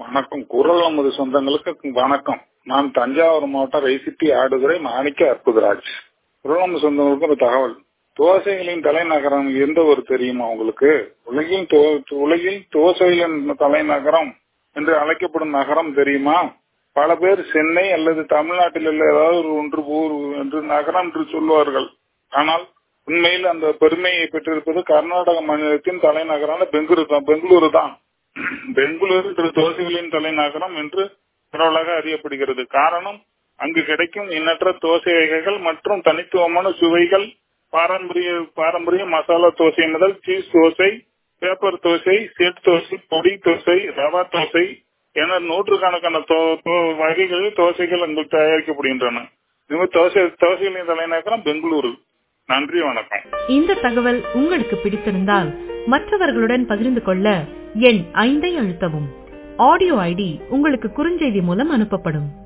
வணக்கம். குரல் நமது சொந்தங்களுக்கு வணக்கம். நான் தஞ்சாவூர் மாவட்டம் ரைசிட்டி ஆடுதுறை மாணிக்க அற்புதராஜ். குரல் நமது சொந்தங்களுக்கு ஒரு தகவல். தோசைகளின் தலைநகரம் எந்த ஒரு தெரியுமா உங்களுக்கு? உலகில் தோசைகளின் தலைநகரம் என்று அழைக்கப்படும் நகரம் தெரியுமா? பல பேர் சென்னை அல்லது தமிழ்நாட்டில் உள்ள ஏதாவது ஒன்று ஊர் என்று நகரம் என்று சொல்வார்கள். ஆனால் உண்மையில் அந்த பெருமையை பெற்றிருப்பது கர்நாடக மாநிலத்தின் தலைநகரான பெங்களூரு தான். பெங்களூரு என்று தோசைகளின் தலைநகரம் என்று பரவலாக அறியப்படுகிறது. காரணம், அங்கு கிடைக்கும் எண்ணற்ற தோசை வகைகள் மற்றும் தனித்துவமான சுவைகள். பாரம்பரிய மசாலா தோசை முதல் cheese dosa, paper dosa, set dosa, பொடி தோசை, ரவா தோசை என நூற்றுக்கணக்கான வகைகளில் தோசைகள் அங்கு தயாரிக்கப்படுகின்றன. தோசைகளின் தலைநகரம் பெங்களூரு. நன்றி, வணக்கம். இந்த தகவல் உங்களுக்கு பிடித்திருந்தால் மற்றவர்களுடன் பகிர்ந்து கொள்ள எண் 5 அழுத்தவும். ஆடியோ ஐடி உங்களுக்கு குறுஞ்செய்தி மூலம் அனுப்பப்படும்.